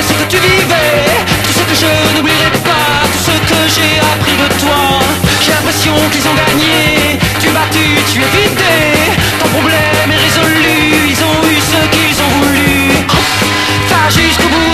ce que tu vivais, tout ce que je n'oublierai pas, tout ce que j'ai appris de toi. J'ai l'impression qu'ils ont gagné, tu es battu, tu es vidé, ton problème est résolu, ils ont eu ce qu'ils ont voulu. Va jusqu'au bout